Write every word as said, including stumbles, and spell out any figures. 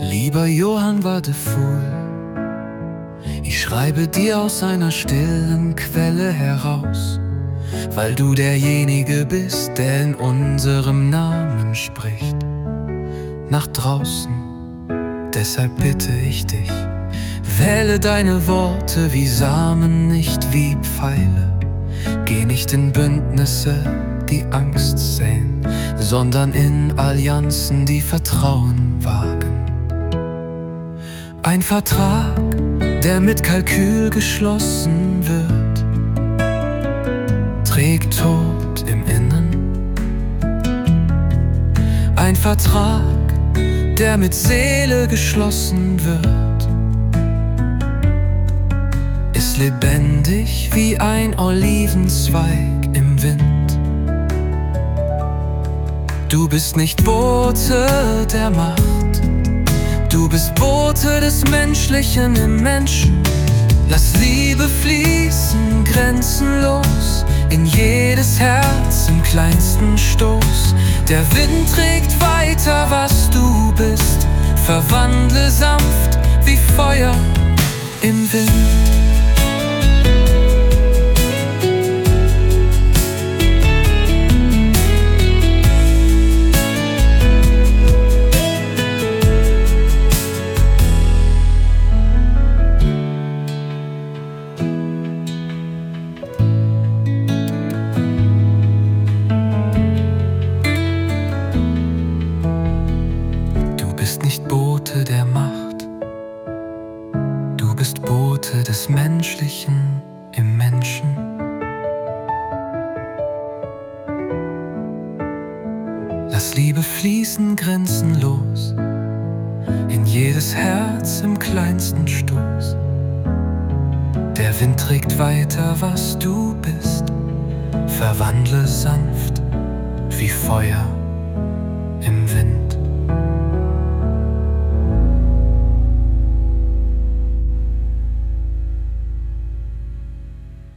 Lieber Johann Wadefuhl, ich schreibe dir aus einer stillen Quelle heraus, weil du derjenige bist, der in unserem Namen spricht, nach draußen. Deshalb bitte ich dich, wähle deine Worte wie Samen, nicht wie Pfeile. Geh nicht in Bündnisse, die Angst säen, sondern in Allianzen, die Vertrauen wagen. Ein Vertrag, der mit Kalkül geschlossen wird, trägt Tod im Innen. Ein Vertrag, der mit Seele geschlossen wird, ist lebendig wie ein Olivenzweig im Wind. Du bist nicht Bote der Macht, du bist Bote des Menschlichen im Menschen. Lass Liebe fließen, grenzenlos, in jedes Herz im kleinsten Stoß. Der Wind trägt weiter, was du bist, verwandle sanft wie Feuer im Wind. Nicht Bote der Macht, du bist Bote des Menschlichen im Menschen. Lass Liebe fließen, grenzenlos, in jedes Herz im kleinsten Stoß. Der Wind trägt weiter, was du bist, verwandle sanft wie Feuer